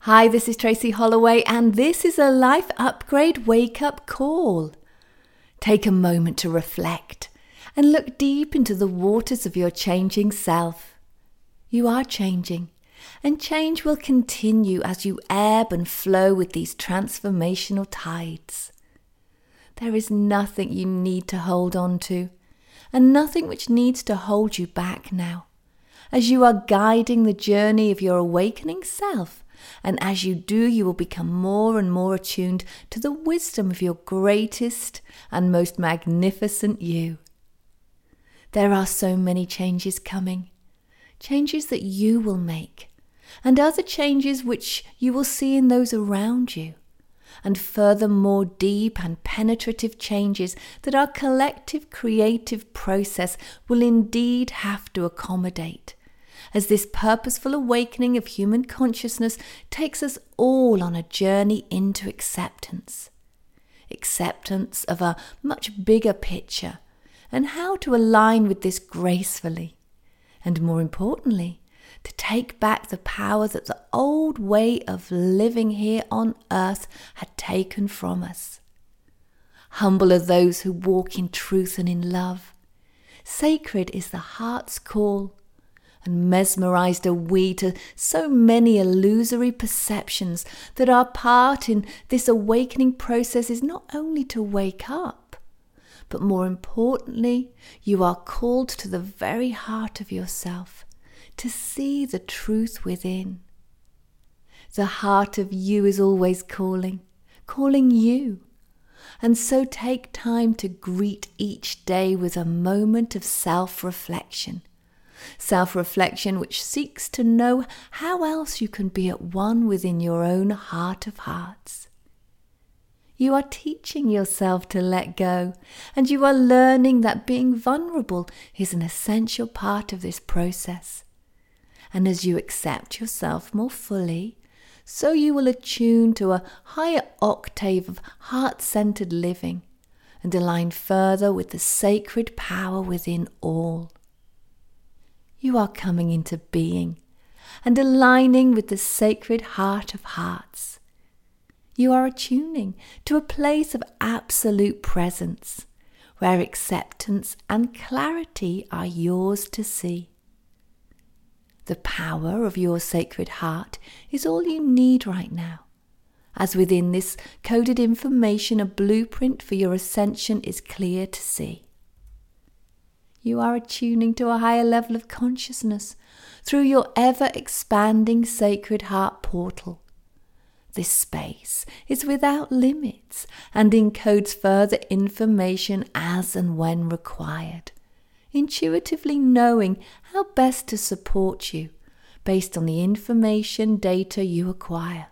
Hi, this is Tracy Holloway, and this is a Life Upgrade Wake-Up Call. Take a moment to reflect and look deep into the waters of your changing self. You are changing, and change will continue as you ebb and flow with these transformational tides. There is nothing you need to hold on to, and nothing which needs to hold you back now, as you are guiding the journey of your awakening self. And as you do, you will become more and more attuned to the wisdom of your greatest and most magnificent you. There are so many changes coming, changes that you will make, and other changes which you will see in those around you, and furthermore deep and penetrative changes that our collective creative process will indeed have to accommodate, as this purposeful awakening of human consciousness takes us all on a journey into acceptance. Acceptance of a much bigger picture and how to align with this gracefully, and more importantly, to take back the power that the old way of living here on earth had taken from us. Humble are those who walk in truth and in love. Sacred is the heart's call. And mesmerized are we to so many illusory perceptions that our part in this awakening process is not only to wake up, but more importantly, you are called to the very heart of yourself, to see the truth within. The heart of you is always calling you. And so take time to greet each day with a moment of self-reflection. Self-reflection which seeks to know how else you can be at one within your own heart of hearts. You are teaching yourself to let go, and you are learning that being vulnerable is an essential part of this process. And as you accept yourself more fully, so you will attune to a higher octave of heart-centered living and align further with the sacred power within all. You are coming into being and aligning with the sacred heart of hearts. You are attuning to a place of absolute presence, where acceptance and clarity are yours to see. The power of your sacred heart is all you need right now, as within this coded information a blueprint for your ascension is clear to see. You are attuning to a higher level of consciousness through your ever-expanding sacred heart portal. This space is without limits and encodes further information as and when required, intuitively knowing how best to support you based on the information data you acquire.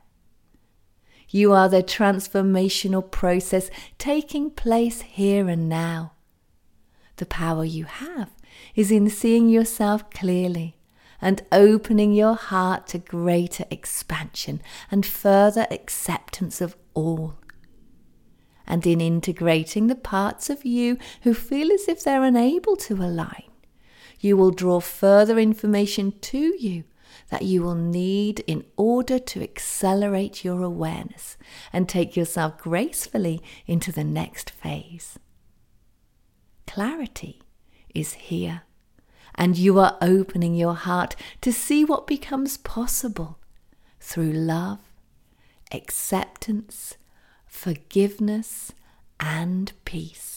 You are the transformational process taking place here and now. The power you have is in seeing yourself clearly and opening your heart to greater expansion and further acceptance of all. And in integrating the parts of you who feel as if they're unable to align, you will draw further information to you that you will need in order to accelerate your awareness and take yourself gracefully into the next phase. Clarity is here, and you are opening your heart to see what becomes possible through love, acceptance, forgiveness, and peace.